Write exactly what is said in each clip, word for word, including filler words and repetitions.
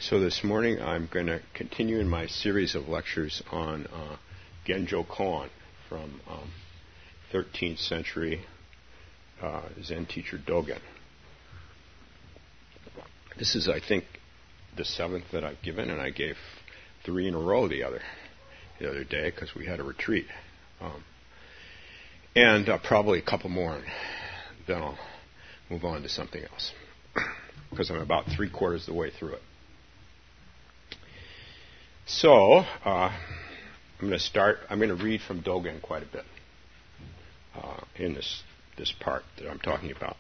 So this morning I'm going to continue in my series of lectures on uh, Genjo Koan from um, thirteenth century uh, Zen teacher Dogen. This is, I think, the seventh that I've given, and I gave three in a row the other the other day because we had a retreat. Um, and uh, probably a couple more, and then I'll move on to something else because I'm about three quarters of the way through it. So, uh, I'm going to start, I'm going to read from Dogen quite a bit uh, in this, this part that I'm talking about.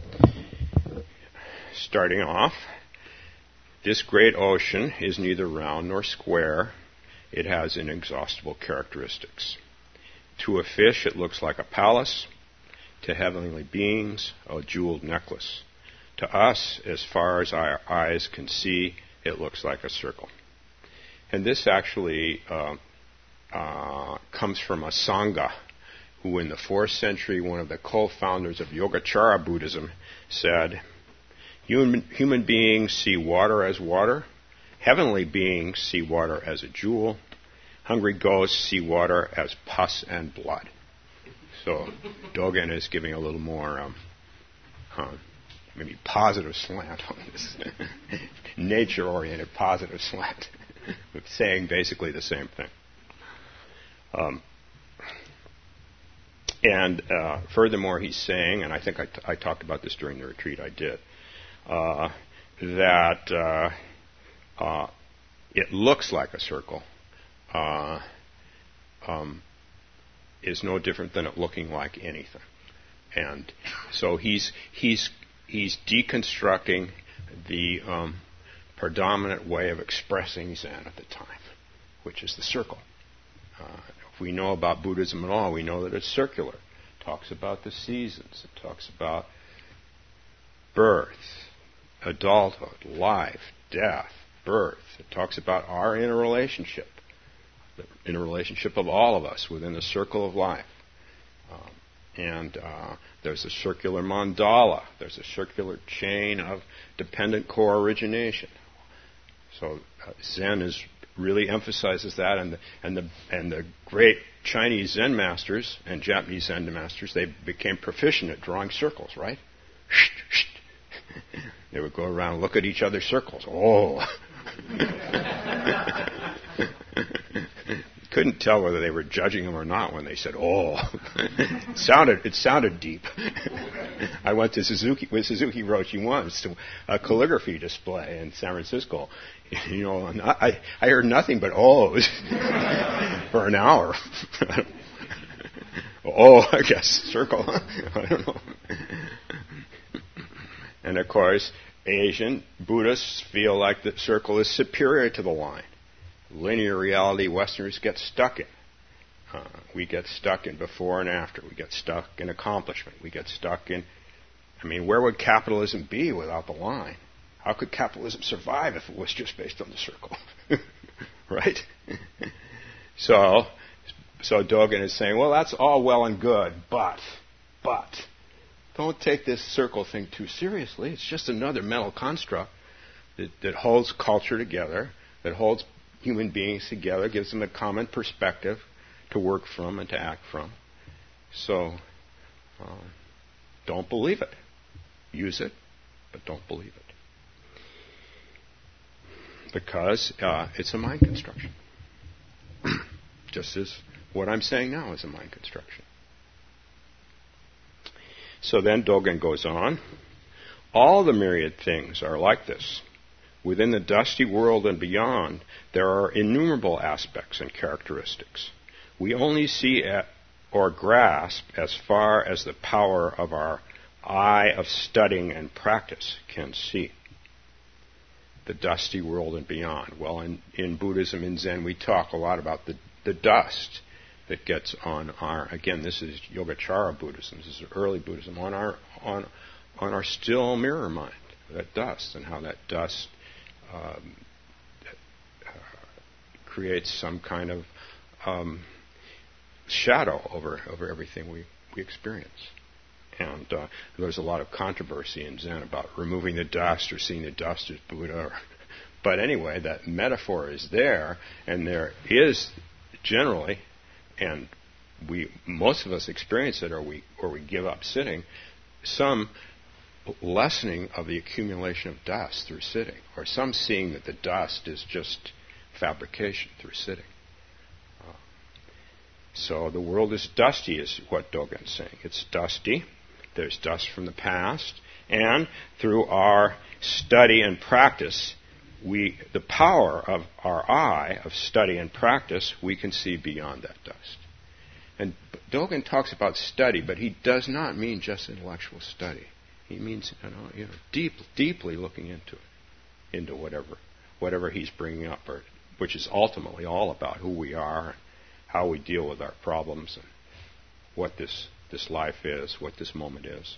Starting off, this great ocean is neither round nor square. It has inexhaustible characteristics. To a fish, it looks like a palace. To heavenly beings, a jeweled necklace. To us, as far as our eyes can see, it looks like a circle. And this actually uh, uh, comes from a Sangha, who in the fourth century, one of the co-founders of Yogacara Buddhism, said, human, human beings see water as water, heavenly beings see water as a jewel, hungry ghosts see water as pus and blood. So Dogen is giving a little more um, uh, maybe positive slant on this, nature-oriented positive slant. Saying basically the same thing. Um, and uh, furthermore, he's saying, and I think I, t- I talked about this during the retreat, I did, uh, that uh, uh, it looks like a circle uh, um, is no different than it looking like anything. And so he's he's he's deconstructing the um, predominant way of expressing Zen at the time, which is the circle. Uh, if we know about Buddhism at all, we know that it's circular. It talks about the seasons. It talks about birth, adulthood, life, death, birth. It talks about our interrelationship, the interrelationship of all of us within the circle of life. Um, and uh, there's a circular mandala. There's a circular chain of dependent co-origination. So uh, Zen is really emphasizes that, and the, and the and the great Chinese Zen masters and Japanese Zen masters, they became proficient at drawing circles, right? They would go around and look at each other's circles. Oh, couldn't tell whether they were judging them or not when they said "oh." it sounded it sounded deep. I went to Suzuki with Suzuki Roshi once to a calligraphy display in San Francisco. You know, and I I heard nothing but ohs for an hour. Oh, I guess circle. I don't know. And of course, Asian Buddhists feel like the circle is superior to the line. Linear reality Westerners get stuck in. Uh, we get stuck in before and after. We get stuck in accomplishment. We get stuck in, I mean, where would capitalism be without the line? How could capitalism survive if it was just based on the circle? Right? so, so Dogen is saying, well, that's all well and good, but, but, don't take this circle thing too seriously. It's just another mental construct that, that holds culture together, that holds human beings together, gives them a common perspective to work from and to act from. So, uh, don't believe it. Use it, but don't believe it. Because uh, it's a mind construction. Just as what I'm saying now is a mind construction. So then Dogen goes on. All the myriad things are like this. Within the dusty world and beyond, there are innumerable aspects and characteristics. We only see at, or grasp as far as the power of our eye of studying and practice can see. The dusty world and beyond. Well, in, in Buddhism, in Zen, we talk a lot about the, the dust that gets on our, again, this is Yogacara Buddhism, this is early Buddhism, on our, on, on our still mirror mind, that dust, and how that dust Um, uh, creates some kind of um, shadow over over everything we, we experience. And uh, there's a lot of controversy in Zen about removing the dust or seeing the dust as Buddha or but anyway, that metaphor is there, and there is generally, and we most of us experience it, or we or we give up sitting, some lessening of the accumulation of dust through sitting, or some seeing that the dust is just fabrication through sitting. Uh, so the world is dusty, is what Dogen's saying. It's dusty. There's dust from the past, and through our study and practice, we the power of our eye of study and practice, we can see beyond that dust. And Dogen talks about study, but he does not mean just intellectual study. He means, you know, you know deep, deeply looking into it, into whatever, whatever he's bringing up, or, which is ultimately all about who we are, and how we deal with our problems, and what this this life is, what this moment is.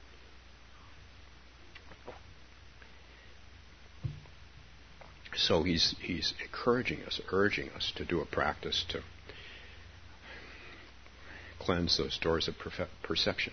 So he's he's encouraging us, urging us to do a practice to cleanse those doors of perfe- perception.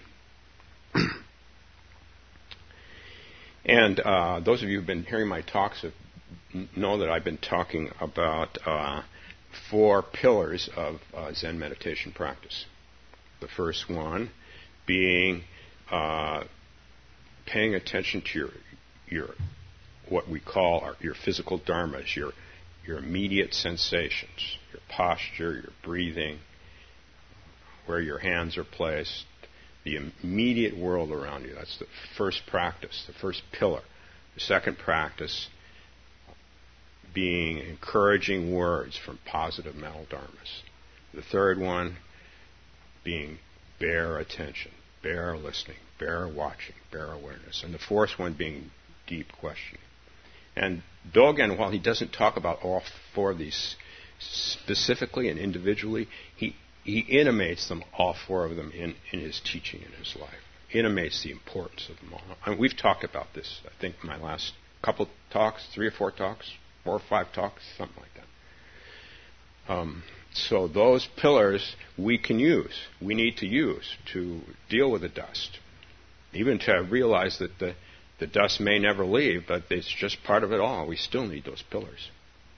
And uh, those of you who've been hearing my talks have, know that I've been talking about uh, four pillars of uh, Zen meditation practice. The first one being uh, paying attention to your your what we call our, your physical dharmas, your your immediate sensations, your posture, your breathing, where your hands are placed, the immediate world around you. That's the first practice, the first pillar. The second practice being encouraging words from positive mental dharmas. The third one being bare attention, bare listening, bare watching, bare awareness. And the fourth one being deep questioning. And Dogen, while he doesn't talk about all four of these specifically and individually, he He intimates them, all four of them, in, in his teaching in his life. Intimates the importance of them all. And we've talked about this, I think, in my last couple talks, three or four talks, four or five talks, something like that. Um, so those pillars we can use, we need to use to deal with the dust. Even to realize that the, the dust may never leave, but it's just part of it all. We still need those pillars.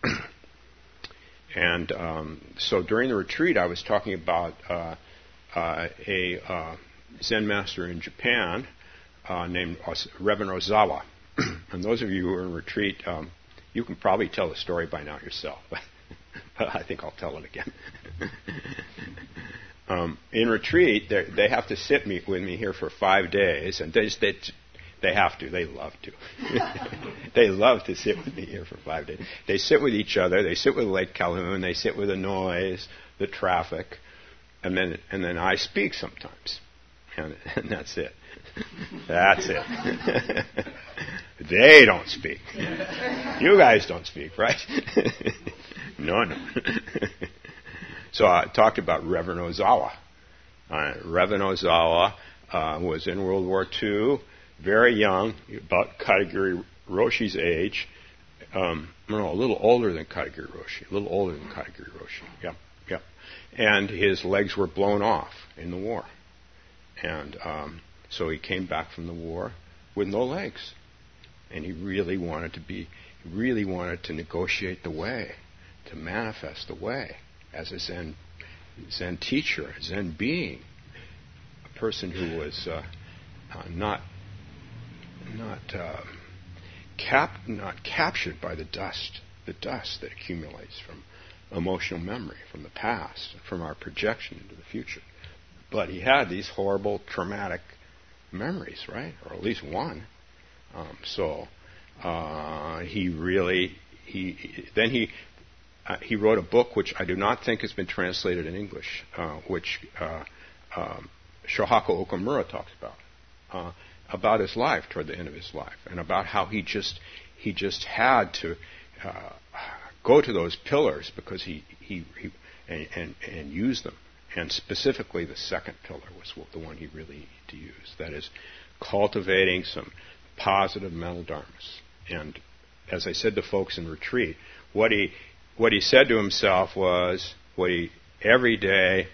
And um, so during the retreat, I was talking about uh, uh, a uh, Zen master in Japan uh, named Reverend Ozawa. And those of you who are in retreat, um, you can probably tell the story by now yourself, but I think I'll tell it again. um, in retreat, they have to sit me, with me here for five days, and they, they They have to. They love to. They love to sit with me here for five days. They sit with each other. They sit with Lake Calhoun. They sit with the noise, the traffic, and then and then I speak sometimes, and, and that's it. That's it. They don't speak. You guys don't speak, right? No, no. So I talked about Reverend Ozawa. Uh, Reverend Ozawa uh, was in World War Two. Very young, about Katagiri Roshi's age. Um, no, a little older than Katagiri Roshi. A little older than Katagiri Roshi. Yep, yep. And his legs were blown off in the war. And um, so he came back from the war with no legs. And he really wanted to be, he really wanted to negotiate the way, to manifest the way as a Zen, Zen teacher, a Zen being, a person who was uh, uh, not not uh, cap, not captured by the dust, the dust that accumulates from emotional memory, from the past, from our projection into the future. But he had these horrible, traumatic memories, right? Or at least one. Um, so uh, he really, he, he then he uh, he wrote a book which I do not think has been translated in English, uh, which uh, um, Shohaku Okamura talks about. Uh, about his life, toward the end of his life, and about how he just he just had to uh, go to those pillars because he he, he and, and and use them. And specifically, the second pillar was the one he really needed to use. That is, cultivating some positive mental dharmas. And as I said to folks in retreat, what he what he said to himself was, what he every day,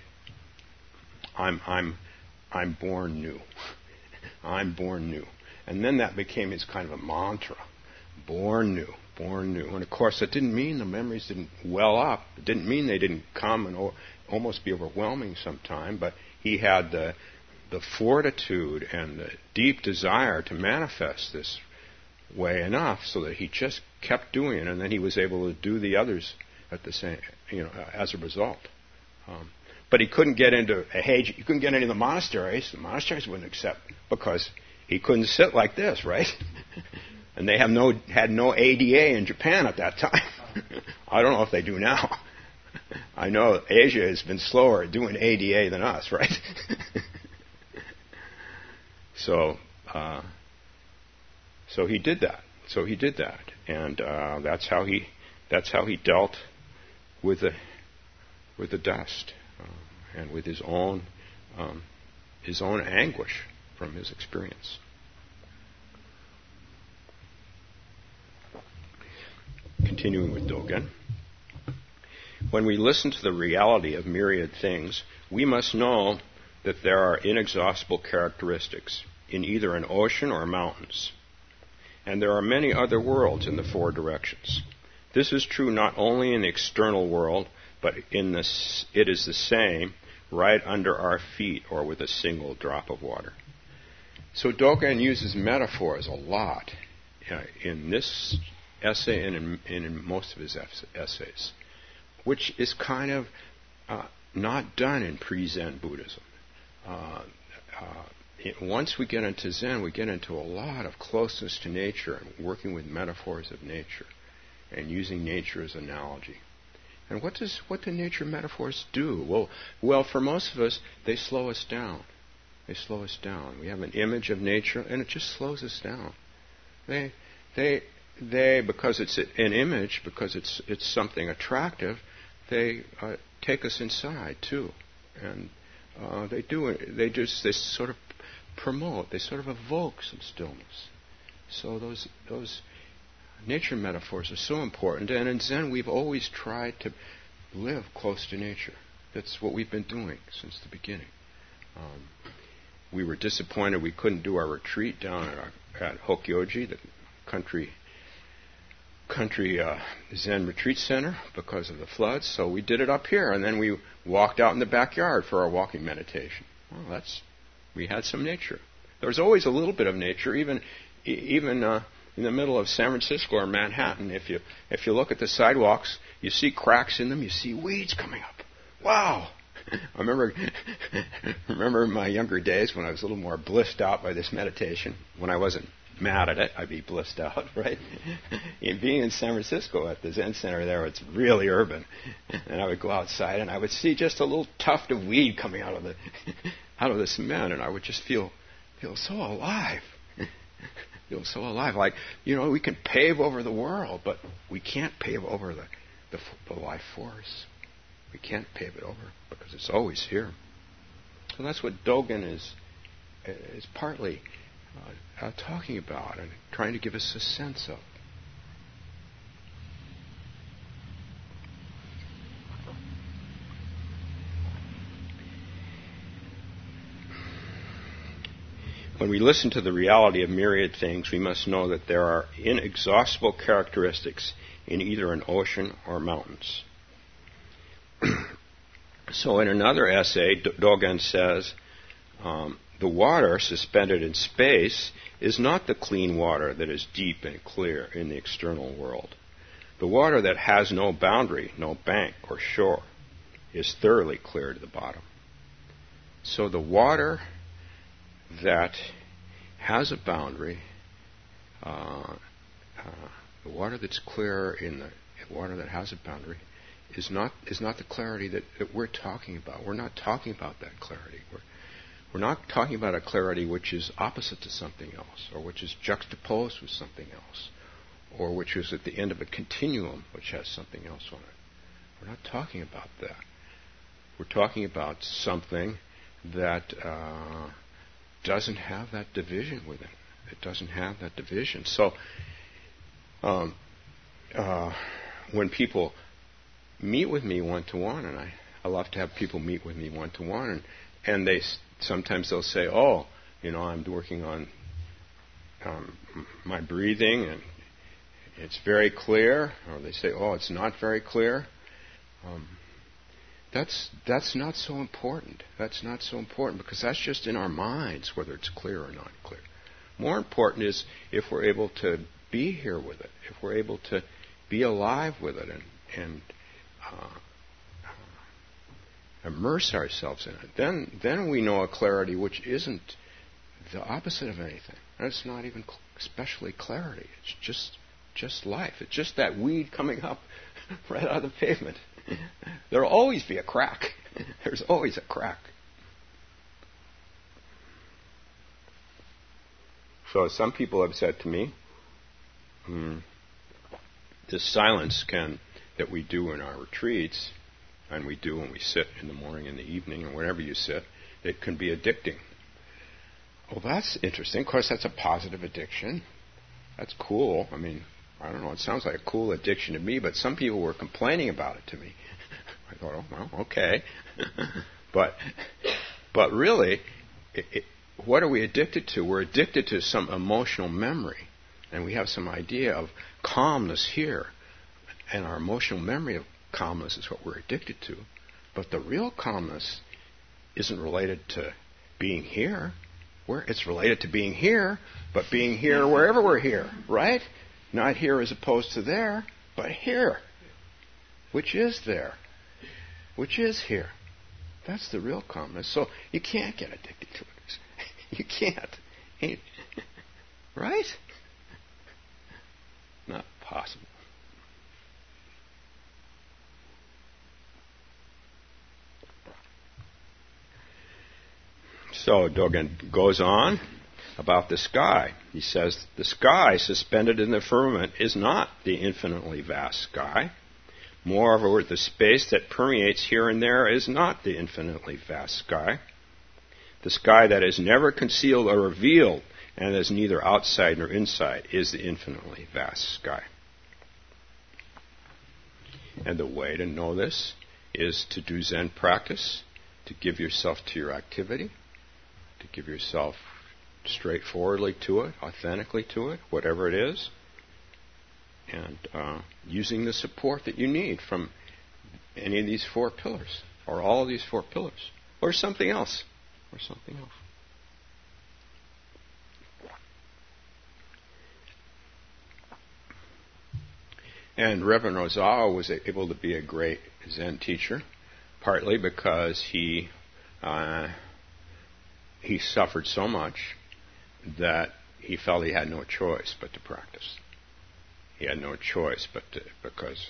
I'm I'm I'm born new. I'm born new. And then that became his kind of a mantra. Born new, born new. And of course, it didn't mean the memories didn't well up. It didn't mean they didn't come and o- almost be overwhelming sometime. But he had the the fortitude and the deep desire to manifest this way enough so that he just kept doing it, and then he was able to do the others at the same, you know, as a result. Um, but he couldn't get into a He couldn't get into the monasteries. The monasteries wouldn't accept because he couldn't sit like this, right? And they have no had no A D A in Japan at that time. I don't know if they do now. I know Asia has been slower at doing A D A than us, right? so, uh, so he did that. So he did that, and uh, that's how he that's how he dealt with the with the dust uh, and with his own um, his own anguish from his experience. Continuing with Dogen. When we listen to the reality of myriad things, we must know that there are inexhaustible characteristics in either an ocean or mountains. And there are many other worlds in the four directions. This is true not only in the external world, but in this, it is the same right under our feet or with a single drop of water. So Dogen uses metaphors a lot uh, in this essay and in, and in most of his essays, which is kind of uh, not done in pre-Zen Buddhism. Uh, uh, it, once we get into Zen, we get into a lot of closeness to nature and working with metaphors of nature and using nature as analogy. And what does what do nature metaphors do? Well, well, for most of us, they slow us down. They slow us down. We have an image of nature, and it just slows us down. They, they, they, because it's an image, because it's it's something attractive, they uh, take us inside too, and uh, they do it. They just they sort of promote. They sort of evoke some stillness. So those those nature metaphors are so important. And in Zen, we've always tried to live close to nature. That's what we've been doing since the beginning. Um, we were disappointed we couldn't do our retreat down at, our, at Hokyoji, the country country uh, Zen retreat center, because of the floods. So we did it up here, and then we walked out in the backyard for our walking meditation. Well, that's we had some nature. There was always a little bit of nature, even even. Uh, In the middle of San Francisco or Manhattan, if you if you look at the sidewalks, you see cracks in them, you see weeds coming up. Wow! I remember remember my younger days when I was a little more blissed out by this meditation. When I wasn't mad at it, I'd be blissed out, right? And being in San Francisco at the Zen Center there, it's really urban. And I would go outside and I would see just a little tuft of weed coming out of the out of the cement, and I would just feel feel so alive. Feel so alive. Like, you know, we can pave over the world, but we can't pave over the, the, the life force. We can't pave it over because it's always here. So that's what Dogen is is partly uh, uh, talking about and trying to give us a sense of. When we listen to the reality of myriad things, we must know that there are inexhaustible characteristics in either an ocean or mountains. So in another essay, Dogen says, um, the water suspended in space is not the clean water that is deep and clear in the external world. The water that has no boundary, no bank or shore, is thoroughly clear to the bottom. So the water that has a boundary, uh, uh, the water that's clear in the water that has a boundary is not is not the clarity that, that we're talking about. We're not talking about that clarity. We're, we're not talking about a clarity which is opposite to something else, or which is juxtaposed with something else, or which is at the end of a continuum which has something else on it. We're not talking about that. We're talking about something that uh, doesn't have that division within. It doesn't have that division. So um, uh, when people meet with me one-to-one, and I, I love to have people meet with me one-to-one, and, and they sometimes they'll say, oh, you know, I'm working on um, my breathing, and it's very clear, or they say, oh, it's not very clear. Um, that's that's not so important. That's not so important because that's just in our minds, whether it's clear or not clear. More important is if we're able to be here with it, if we're able to be alive with it and, and uh, immerse ourselves in it. Then, then we know a clarity which isn't the opposite of anything. And it's not even cl- especially clarity. It's just, just life. It's just that weed coming up right out of the pavement. There'll always be a crack. There's always a crack. So some people have said to me, hmm, this silence can that we do in our retreats, and we do when we sit in the morning and the evening, or whenever you sit, it can be addicting. Well, that's interesting. Of course, that's a positive addiction. That's cool. I mean, I don't know. It sounds like a cool addiction to me, but some people were complaining about it to me. I thought, oh, well, okay. but, but really, it, it, what are we addicted to? We're addicted to some emotional memory, and we have some idea of calmness here, and our emotional memory of calmness is what we're addicted to. But the real calmness isn't related to being here. We're, it's related to being here, but being here wherever we're here, right? Not here as opposed to there, but here. Which is there? Which is here? That's the real calmness. So you can't get addicted to it. You can't. Right? Not possible. So Dogen goes on about the sky. He says, the sky suspended in the firmament is not the infinitely vast sky. Moreover, the space that permeates here and there is not the infinitely vast sky. The sky that is never concealed or revealed and is neither outside nor inside is the infinitely vast sky. And the way to know this is to do Zen practice, to give yourself to your activity, to give yourself straightforwardly to it, authentically to it, whatever it is, and uh, using the support that you need from any of these four pillars, or all of these four pillars, or something else, or something else. And Reverend Ozawa was able to be a great Zen teacher, partly because he uh, he suffered so much that he felt he had no choice but to practice. He had no choice but to, because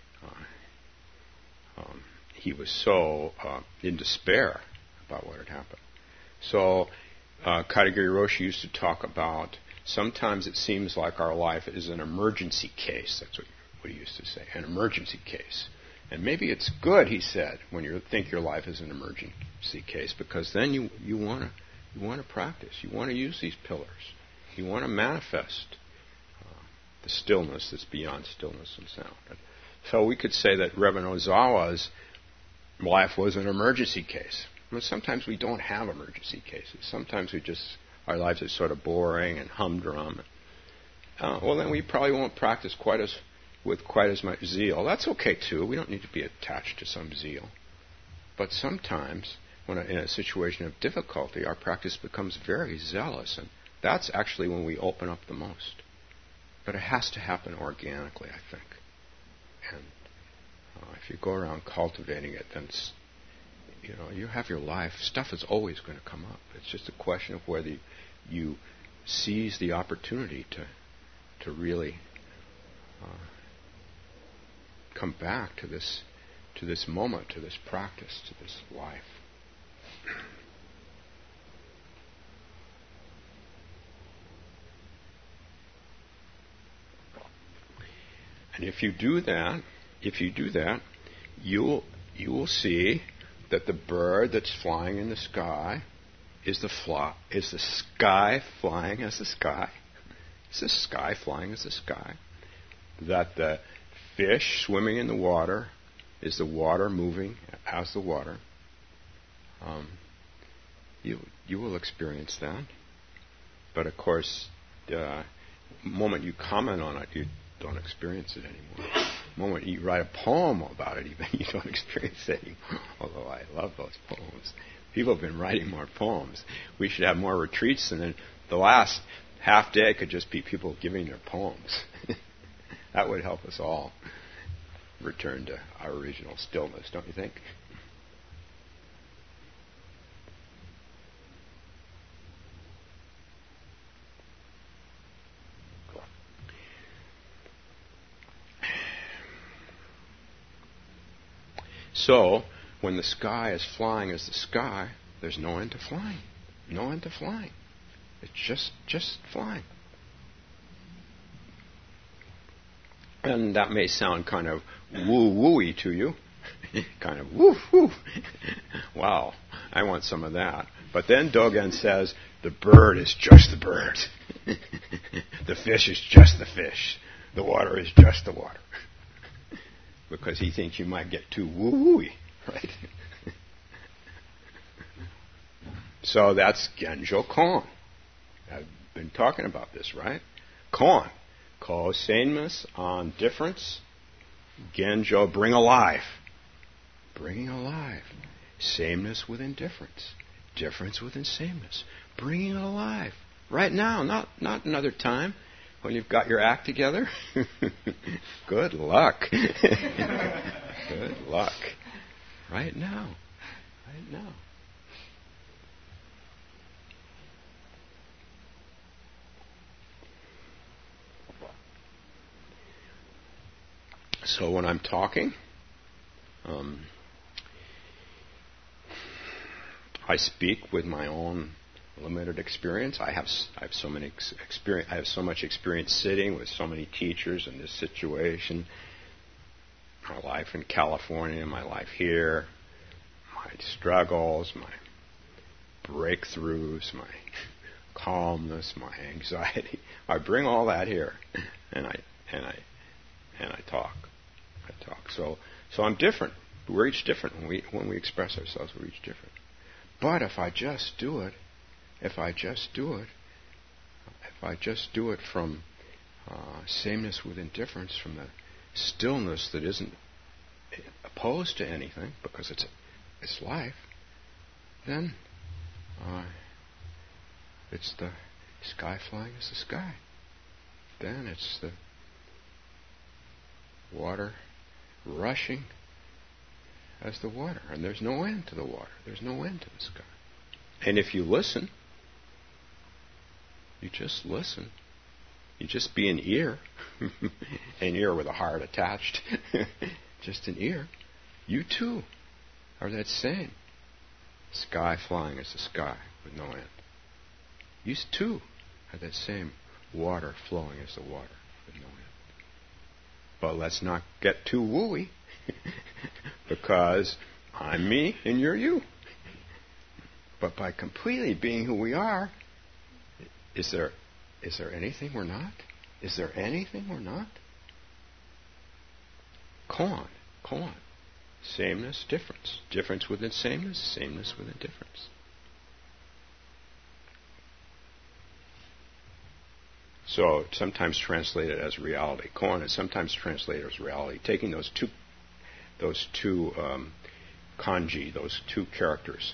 uh, um, he was so uh, in despair about what had happened. So uh, Katagiri Roshi used to talk about sometimes it seems like our life is an emergency case. That's what, what he used to say, an emergency case. And maybe it's good, he said, when you think your life is an emergency case, because then you, you want to you want to practice. You want to use these pillars. You want to manifest uh, the stillness that's beyond stillness and sound. So we could say that Reverend Ozawa's life was an emergency case. Well, sometimes we don't have emergency cases. Sometimes we just, our lives are sort of boring and humdrum. Uh, well, then we probably won't practice quite as with quite as much zeal. That's okay too. We don't need to be attached to some zeal. But sometimes, when in a situation of difficulty, our practice becomes very zealous, and that's actually when we open up the most. But it has to happen organically, I think. And uh, if you go around cultivating it, then it's, you know, you have your life. Stuff is always going to come up. It's just a question of whether you seize the opportunity to to really uh, come back to this to this moment, to this practice, to this life. And if you do that, if you do that, you'll you will see that the bird that's flying in the sky is the fly, is the sky flying as the sky. Is the sky flying as the sky? That the fish swimming in the water is the water moving as the water. Um, you you will experience that. But of course, the moment you comment on it, you don't experience it anymore. The moment you write a poem about it, even, you don't experience it anymore. Although I love those poems. People have been writing more poems. We should have more retreats, and then the last half day could just be people giving their poems. That would help us all return to our original stillness, don't you think? So, when the sky is flying as the sky, there's no end to flying. No end to flying. It's just, just flying. And that may sound kind of woo-wooey to you. Kind of woo-woo. Wow, I want some of that. But then Dogen says, the bird is just the bird. The fish is just the fish. The water is just the water. Because he thinks you might get too woo-wooey, right? So that's Genjo Kon. I've been talking about this, right? Kon. Ko sameness on difference. Genjo, bring alive. Bringing alive. Sameness within difference. Difference within sameness. Bringing it alive. Right now, not, not another time. When you've got your act together, good luck. Good luck. Right now. Right now. So when I'm talking, um, I speak with my own limited experience. I have I have so many experience. I have so much experience sitting with so many teachers in this situation. My life in California, my life here, my struggles, my breakthroughs, my calmness, my anxiety. I bring all that here, and I and I and I talk. I talk. So so I'm different. We're each different when we when we express ourselves. We're each different. But if I just do it. If I just do it, if I just do it from uh, sameness with indifference, from the stillness that isn't opposed to anything, because it's it's life, then uh, it's the sky flying as the sky. Then it's the water rushing as the water, and there's no end to the water. There's no end to the sky. And if you listen, you just listen. You just be an ear. An ear with a heart attached. Just an ear. You too are that same. Sky flying as the sky with no end. You too are that same water flowing as the water with no end. But let's not get too wooey. Because I'm me and you're you. But by completely being who we are, is there is there anything we're not? Is there anything we're not? Kon, kon. Sameness, difference. Difference within sameness, sameness within difference. So sometimes translated as reality. Kon is sometimes translated as reality. Taking those two those two um, kanji, those two characters.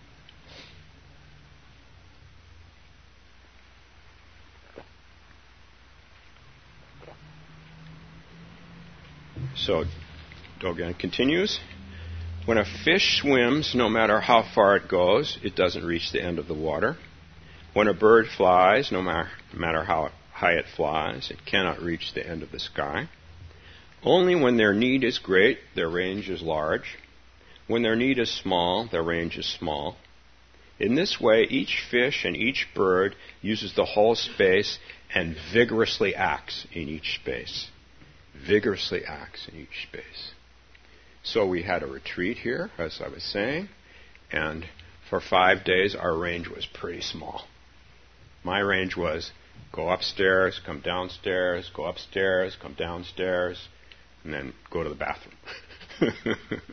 So, Dogen continues. When a fish swims, no matter how far it goes, it doesn't reach the end of the water. When a bird flies, no matter, matter how high it flies, it cannot reach the end of the sky. Only when their need is great, their range is large. When their need is small, their range is small. In this way, each fish and each bird uses the whole space and vigorously acts in each space. Vigorously acts in each space. So we had a retreat here, as I was saying, and for five days our range was pretty small. My range was go upstairs, come downstairs, go upstairs, come downstairs, and then go to the bathroom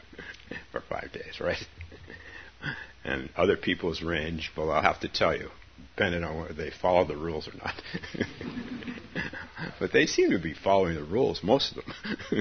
for five days, right? And other people's range, well, I'll have to tell you, depending on whether they follow the rules or not. But they seem to be following the rules, most of them.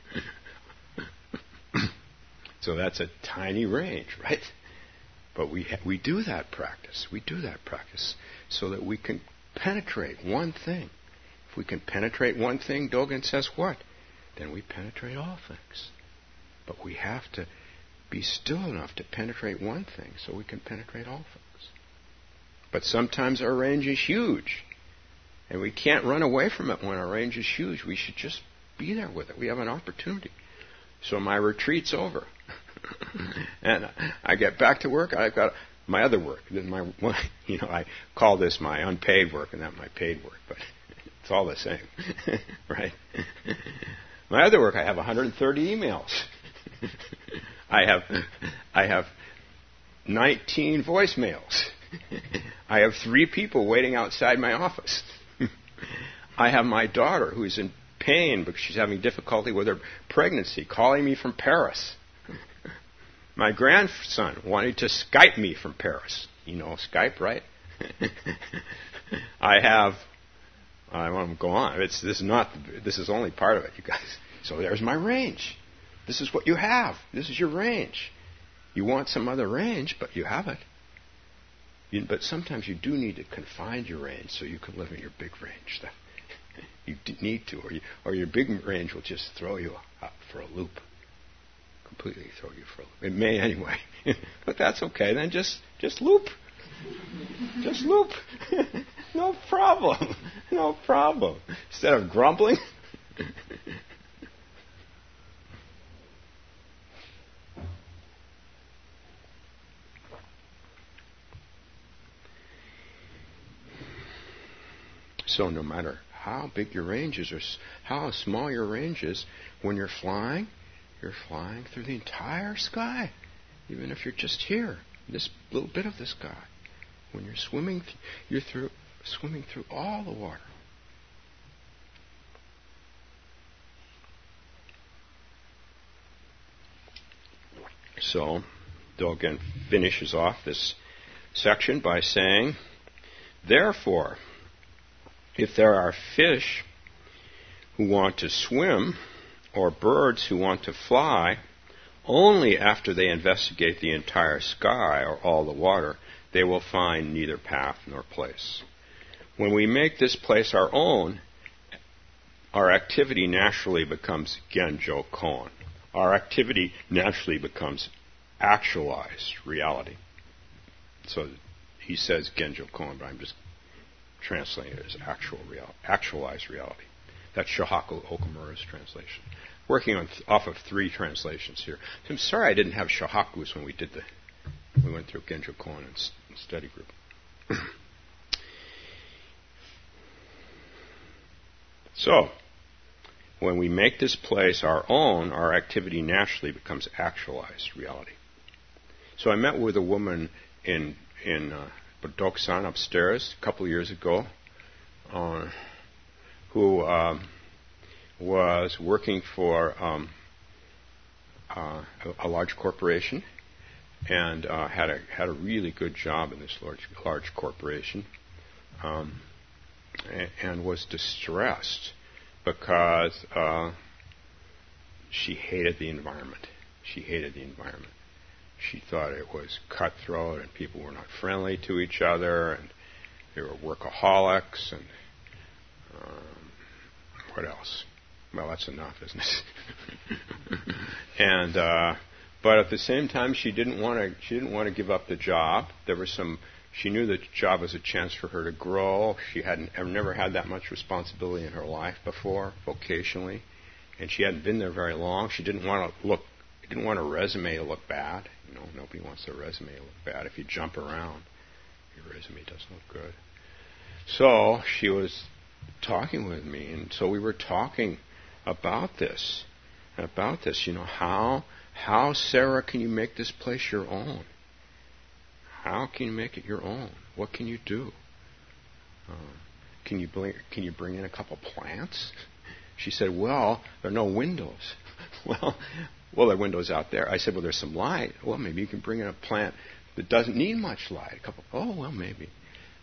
So that's a tiny range, right? But we ha- we do that practice. We do that practice so that we can penetrate one thing. If we can penetrate one thing, Dogen says what? Then we penetrate all things. But we have to be still enough to penetrate one thing so we can penetrate all things. But sometimes our range is huge. And we can't run away from it when our range is huge. We should just be there with it. We have an opportunity. So my retreat's over. And I get back to work. I've got my other work. My, you know, I call this my unpaid work and not my paid work, but it's all the same, right? My other work, I have one hundred thirty emails. I have, I have nineteen voicemails. I have three people waiting outside my office. I have my daughter who is in pain because she's having difficulty with her pregnancy, calling me from Paris. My grandson wanted to Skype me from Paris. You know Skype, right? I have. I want to go on. It's this is not. This is only part of it, you guys. So there's my range. This is what you have. This is your range. You want some other range, but you have it. You, but sometimes you do need to confine your range so you can live in your big range. That you need to, or, you, or your big range will just throw you up for a loop. Completely throw you for a loop. It may anyway. But that's okay. Then just just loop. Just loop. No problem. No problem. Instead of grumbling. So no matter how big your range is or how small your range is, when you're flying, you're flying through the entire sky, even if you're just here, this little bit of the sky. When you're swimming, th- you're through, swimming through all the water. So, Dogen finishes off this section by saying, therefore, if there are fish who want to swim, or birds who want to fly, only after they investigate the entire sky or all the water, they will find neither path nor place. When we make this place our own, our activity naturally becomes Genjo Kon. Our activity naturally becomes actualized reality. So he says Genjo Kon, but I'm just translating it as actual real, actualized reality. That's Shohaku Okumura's translation. Working on th- off of three translations here. So I'm sorry I didn't have Shohaku's when we did the we went through Genjo Kon and s- study group. So, when we make this place our own, our activity naturally becomes actualized reality. So I met with a woman in in uh, Doksan upstairs a couple of years ago, uh, who um, was working for um, uh, a, a large corporation and uh, had a had a really good job in this large large corporation, um, and, and was distressed because uh, she hated the environment. She hated the environment. She thought it was cutthroat and people were not friendly to each other and they were workaholics and um, what else? Well, that's enough, isn't it? and uh, but at the same time, she didn't want to. She didn't want to give up the job. There was some. She knew the job was a chance for her to grow. She hadn't ever, never had that much responsibility in her life before, vocationally, and she hadn't been there very long. She didn't want to look. Didn't want her resume to look bad. You know, nobody wants their resume to look bad. If you jump around, your resume doesn't look good. So she was talking with me, and so we were talking about this, about this. You know, how how Sarah can you make this place your own? How can you make it your own? What can you do? Uh, can you bring can you bring in a couple plants? She said, well, there are no windows. well. Well, there are windows out there. I said, well, there's some light. Well, maybe you can bring in a plant that doesn't need much light. A couple. Oh, well, maybe.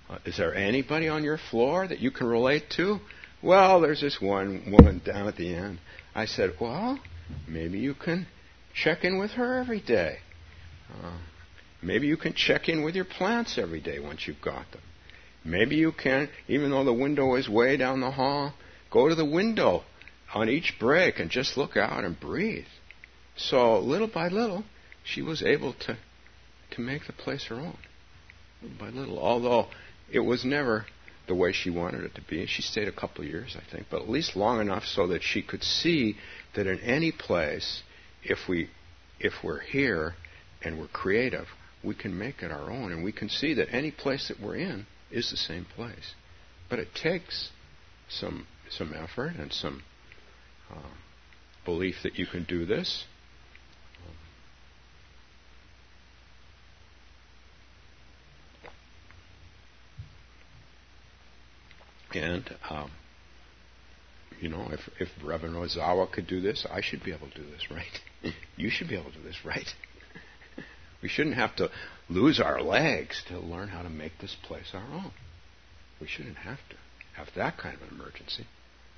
Uh, is there anybody on your floor that you can relate to? Well, there's this one woman down at the end. I said, well, maybe you can check in with her every day. Uh, maybe you can check in with your plants every day once you've got them. Maybe you can, even though the window is way down the hall, go to the window on each break and just look out and breathe. So little by little, she was able to, to make the place her own. Little by little, although it was never the way she wanted it to be. She stayed a couple of years, I think, but at least long enough so that she could see that in any place, if we, if we're here and we're creative, we can make it our own, and we can see that any place that we're in is the same place. But it takes some some effort and some uh, belief that you can do this. And, um, you know, if, if Reverend Ozawa could do this, I should be able to do this, right? You should be able to do this, right? We shouldn't have to lose our legs to learn how to make this place our own. We shouldn't have to have that kind of an emergency.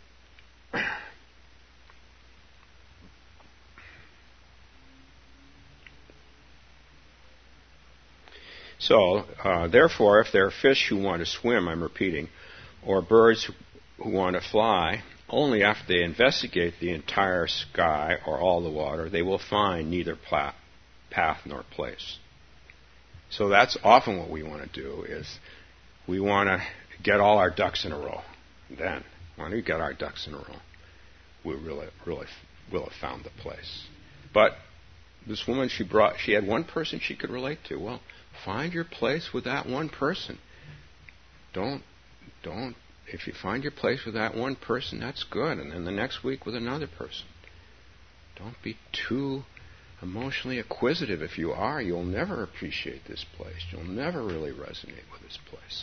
So, uh, therefore, if there are fish who want to swim, I'm repeating, or birds who want to fly, only after they investigate the entire sky or all the water, they will find neither pla- path nor place. So that's often what we want to do, is we want to get all our ducks in a row. Then, when we get our ducks in a row, we really, really will have found the place. But this woman, she brought, she had one person she could relate to. Well, find your place with that one person. Don't, don't, if you find your place with that one person, that's good. And then the next week with another person. Don't be too emotionally acquisitive. If you are, you'll never appreciate this place. You'll never really resonate with this place.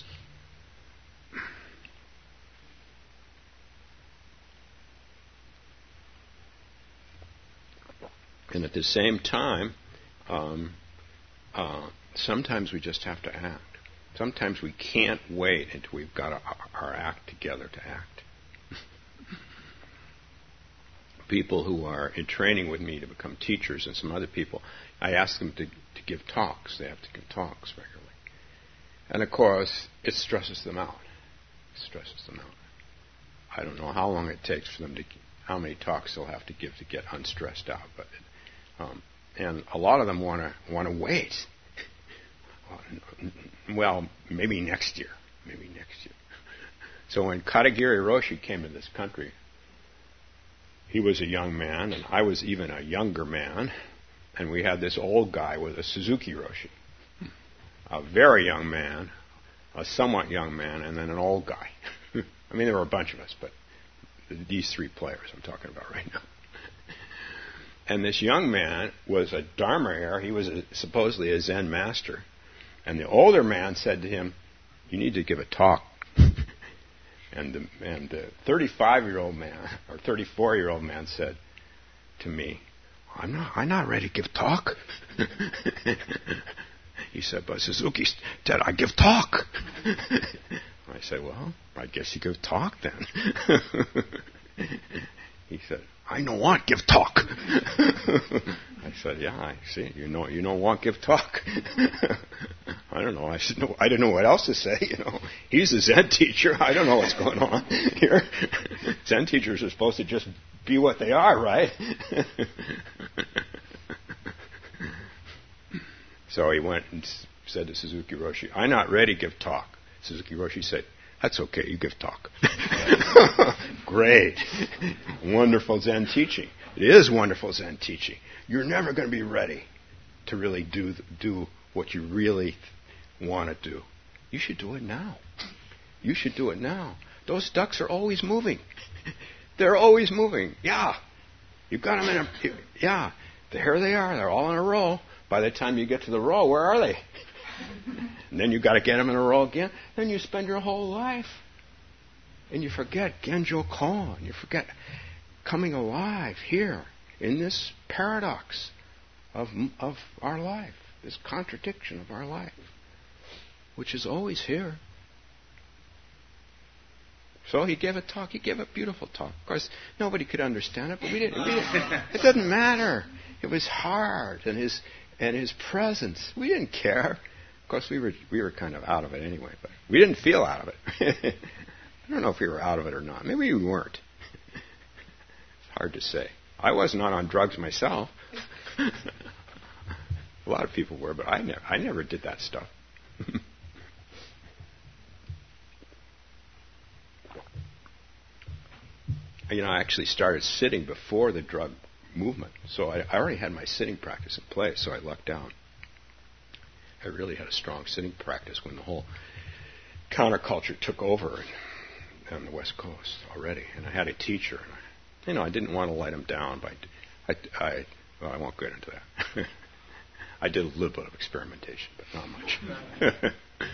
And at the same time, um, uh, sometimes we just have to act. Sometimes we can't wait until we've got our, our act together to act. People who are in training with me to become teachers and some other people, I ask them to, to give talks. They have to give talks regularly. And of course, it stresses them out. It stresses them out. I don't know how long it takes for them to, how many talks they'll have to give to get unstressed out. But um, and a lot of them want to want to wait. Well, maybe next year. Maybe next year. So when Katagiri Roshi came to this country, he was a young man, and I was even a younger man, and we had this old guy with a Suzuki Roshi. A very young man, a somewhat young man, and then an old guy. I mean, there were a bunch of us, but these three players I'm talking about right now. And this young man was a Dharma heir. He was a, supposedly a Zen master. And the older man said to him, "You need to give a talk." and the and the thirty-five-year-old man or thirty-four-year-old man said to me, "I'm not I'm not ready to give talk." He said, "But Suzuki said I give talk." I said, "Well, I guess you give talk then." He said, "I don't want give talk." I said, "Yeah, I see. You know, you don't want give talk." I don't know. I should know. I didn't know what else to say. You know, he's a Zen teacher. I don't know what's going on here. Zen teachers are supposed to just be what they are, right? So he went and said to Suzuki Roshi, "I'm not ready to give talk." Suzuki Roshi said, "That's okay. You give talk." Great. Wonderful Zen teaching. It is wonderful Zen teaching. You're never going to be ready to really do do what you really want to do. You should do it now. You should do it now. Those ducks are always moving. They're always moving. Yeah. You've got them in a... Yeah. There they are. They're all in a row. By the time you get to the row, where are they? And then you've got to get them in a row again. Then you spend your whole life. And you forget Genjo Kon. You forget coming alive here in this paradox of, of our life, this contradiction of our life, which is always here. So he gave a talk. He gave a beautiful talk. Of course, nobody could understand it, but we didn't. We didn't it doesn't matter. It was hard, and his and his presence. We didn't care. Of course, we were we were kind of out of it anyway, but we didn't feel out of it. I don't know if we were out of it or not. Maybe we weren't. It's hard to say. I was not on drugs myself. A lot of people were, but I never I never did that stuff. You know, I actually started sitting before the drug movement. So I, I already had my sitting practice in place, so I lucked out. I really had a strong sitting practice when the whole counterculture took over in, on the West Coast already. And I had a teacher. And I, you know, I didn't want to let him down, but I, I, well, I won't get into that. I did a little bit of experimentation, but not much.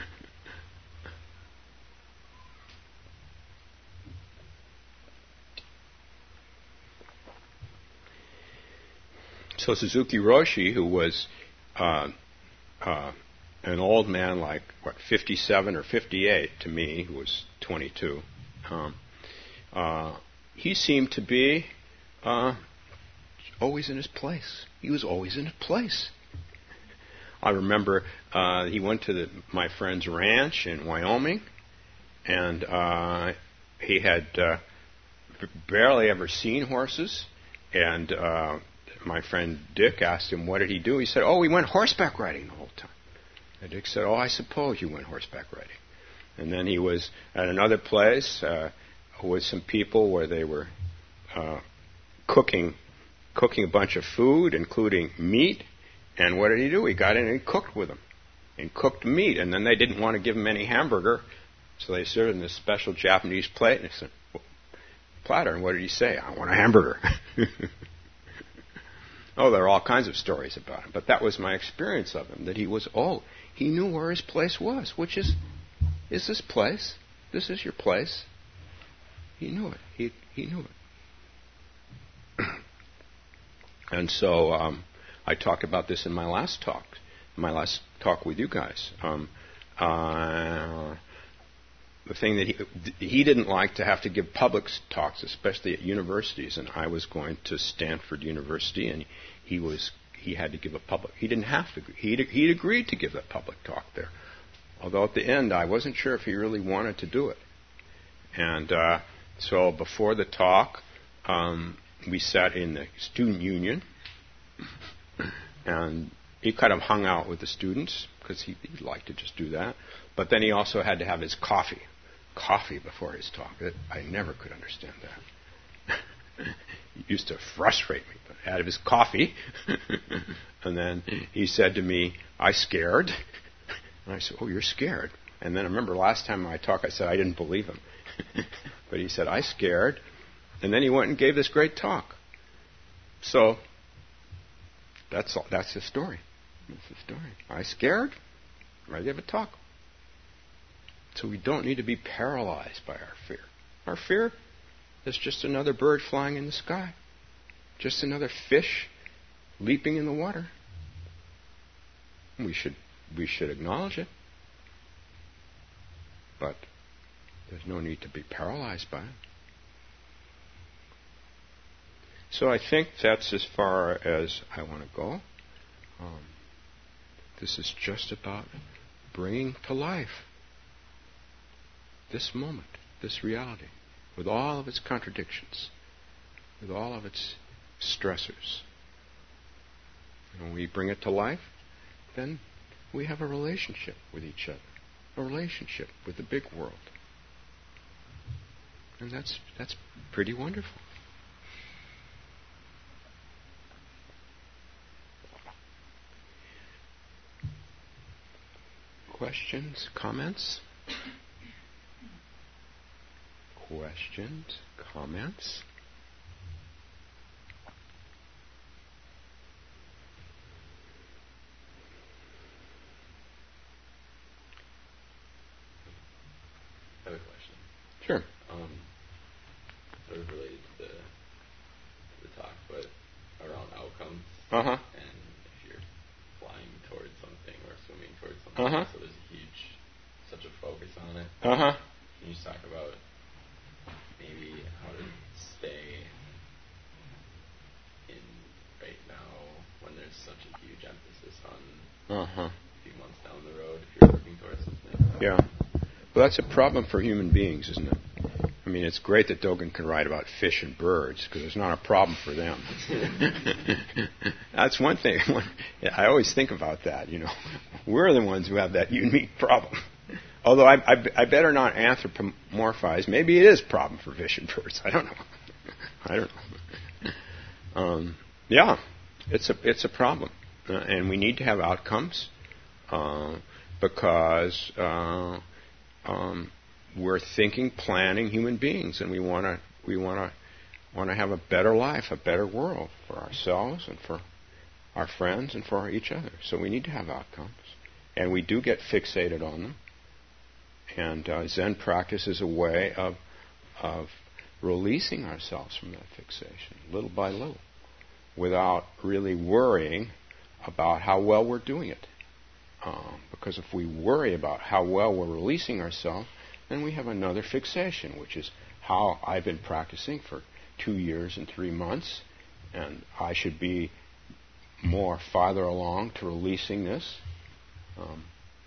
So Suzuki Roshi, who was uh, uh, an old man, like what, fifty-seven or fifty-eight to me, who was twenty-two, um, uh, he seemed to be uh, always in his place. He was always in his place. I remember uh, he went to the, my friend's ranch in Wyoming, and uh, he had uh, barely ever seen horses, and uh, my friend Dick asked him, what did he do? He said, oh, he went horseback riding the whole time. And Dick said, oh, I suppose you went horseback riding. And then he was at another place uh, with some people where they were uh, cooking cooking a bunch of food, including meat. And what did he do? He got in and he cooked with them, and cooked meat. And then they didn't want to give him any hamburger, so they served him this special Japanese plate. And he said, well, platter. And what did he say? I want a hamburger. Oh, there are all kinds of stories about him. But that was my experience of him, that he was, oh, he knew where his place was, which is, is this place? This is your place. He knew it. He, he knew it. And so um, I talked about this in my last talk, my last talk with you guys. Um, uh, the thing that he, he didn't like to have to give public talks, especially at universities, and I was going to Stanford University, and he was he had to give a public. He didn't have to. He'd, he'd agreed to give a public talk there, although at the end I wasn't sure if he really wanted to do it. And uh, so before the talk, um, we sat in the student union, and he kind of hung out with the students because he, he liked to just do that. But then he also had to have his coffee. Coffee before his talk. It, I never could understand that. It used to frustrate me. But out of his coffee, and then he said to me, "I scared." And I said, "Oh, you're scared." And then I remember last time I talked, I said I didn't believe him. But he said, "I scared." And then he went and gave this great talk. So that's all, that's the story. That's the story. I scared. I gave a talk. So we don't need to be paralyzed by our fear. Our fear is just another bird flying in the sky, just another fish leaping in the water. We should we should acknowledge it, but there's no need to be paralyzed by it. So I think that's as far as I want to go. Um, this is just about bringing to life this moment, this reality, with all of its contradictions, with all of its stressors. And when we bring it to life, then we have a relationship with each other, a relationship with the big world. And that's that's pretty wonderful. Questions, comments? Questions, comments? I have a question. Sure. Um, sort of related to the, to the talk, but around outcomes. Uh-huh. And if you're flying towards something or swimming towards something, Uh-huh. so there's a huge, such a focus on it. Uh-huh. Can you just talk about such a huge emphasis on Uh-huh. a few months down the road if you're working towards something. Yeah. Well, that's a problem for human beings, isn't it? I mean, it's great that Dogen can write about fish and birds because it's not a problem for them. That's one thing. I always think about that, you know. We're the ones who have that unique problem. Although I, I, I better not anthropomorphize. Maybe it is a problem for fish and birds. I don't know. I don't know. Um, yeah, it's a it's a problem, uh, and we need to have outcomes uh, because uh, um, we're thinking, planning human beings, and we want to we want to want to have a better life, a better world for ourselves and for our friends and for each other. So we need to have outcomes, and we do get fixated on them. And uh, Zen practice is a way of of releasing ourselves from that fixation, little by little, without really worrying about how well we're doing it. Um, because if we worry about how well we're releasing ourselves, then we have another fixation, which is how I've been practicing for two years and three months, and I should be more farther along to releasing this. Um,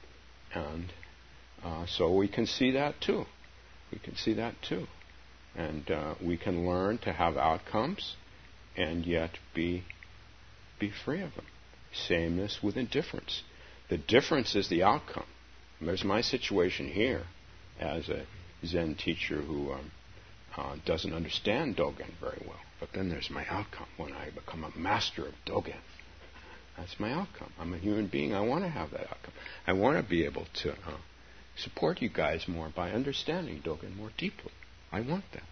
and uh, so we can see that too. We can see that too. And uh, we can learn to have outcomes and yet be be free of them. Sameness with indifference. The difference is the outcome. And there's my situation here as a Zen teacher who um, uh, doesn't understand Dogen very well. But then there's my outcome when I become a master of Dogen. That's my outcome. I'm a human being. I want to have that outcome. I want to be able to uh, support you guys more by understanding Dogen more deeply. I want that.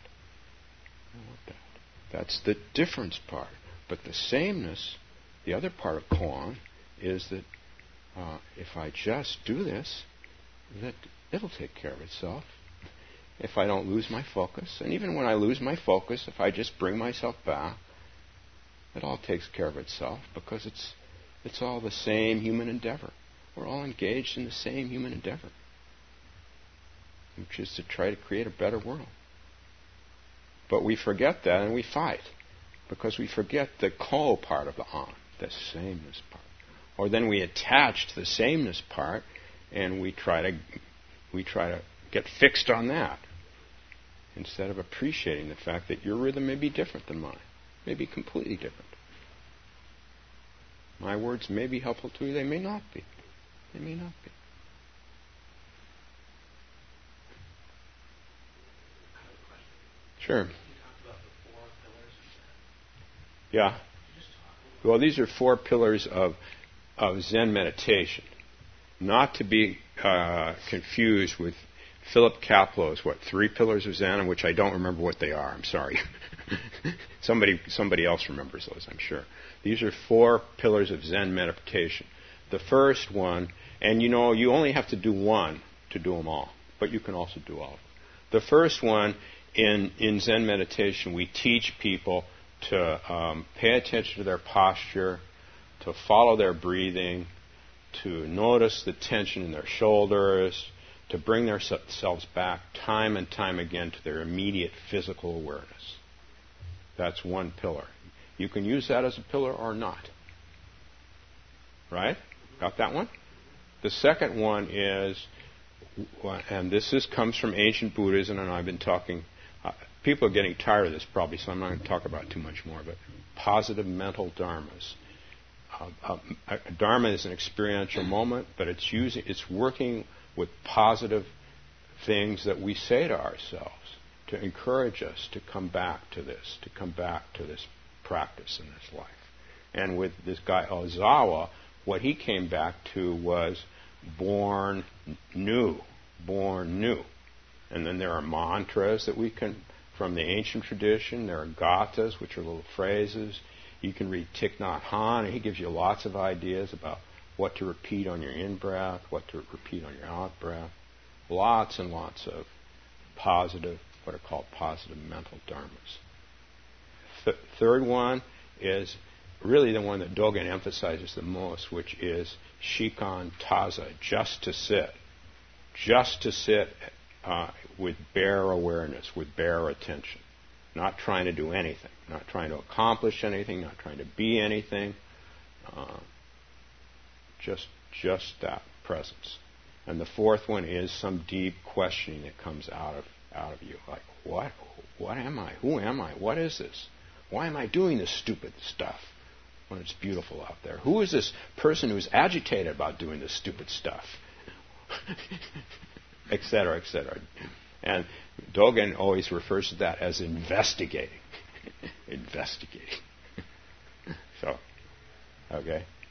I want that. That's the difference part. But the sameness, the other part of koan, is that uh, if I just do this, that it'll take care of itself. If I don't lose my focus, and even when I lose my focus, if I just bring myself back, it all takes care of itself because it's it's all the same human endeavor. We're all engaged in the same human endeavor, which is to try to create a better world. But we forget that and we fight because we forget the ko part of the on, the sameness part. Or then we attach to the sameness part and we try to we try to get fixed on that instead of appreciating the fact that your rhythm may be different than mine, may be completely different. My words may be helpful to you, they may not be. They may not be. Sure. Yeah. Well, these are four pillars of, of Zen meditation. Not to be uh, confused with Philip Kaplow's, what, three pillars of Zen, which I don't remember what they are. I'm sorry. somebody, somebody else remembers those, I'm sure. These are four pillars of Zen meditation. The first one, and you know, you only have to do one to do them all, but you can also do all of them. The first one, in, in Zen meditation, we teach people to um, pay attention to their posture, to follow their breathing, to notice the tension in their shoulders, to bring themselves back time and time again to their immediate physical awareness. That's one pillar. You can use that as a pillar or not. Right? Got that one? The second one is, and this is, comes from ancient Buddhism, and I've been talking, uh, people are getting tired of this probably, so I'm not going to talk about it too much more, but positive mental dharmas. Uh, uh, a dharma is an experiential moment, but it's using, it's working with positive things that we say to ourselves to encourage us to come back to this, to come back to this practice in this life. And with this guy Ozawa, what he came back to was born new, born new. And then there are mantras that we can, from the ancient tradition, there are gathas, which are little phrases. You can read Thich Nhat Hanh, and he gives you lots of ideas about what to repeat on your in-breath, what to repeat on your out-breath. Lots and lots of positive, what are called positive mental dharmas. Th- third one is really the one that Dogen emphasizes the most, which is Shikan Taza, just to sit. Just to sit uh, with bare awareness, with bare attention. Not trying to do anything, not trying to accomplish anything, not trying to be anything, Uh, just, just that presence. And the fourth one is some deep questioning that comes out of out of you, like, what? What am I? Who am I? What is this? Why am I doing this stupid stuff when it's beautiful out there? Who is this person who's agitated about doing this stupid stuff? Etc., et cetera. And Dogen always refers to that as investigating. Investigating. So, okay.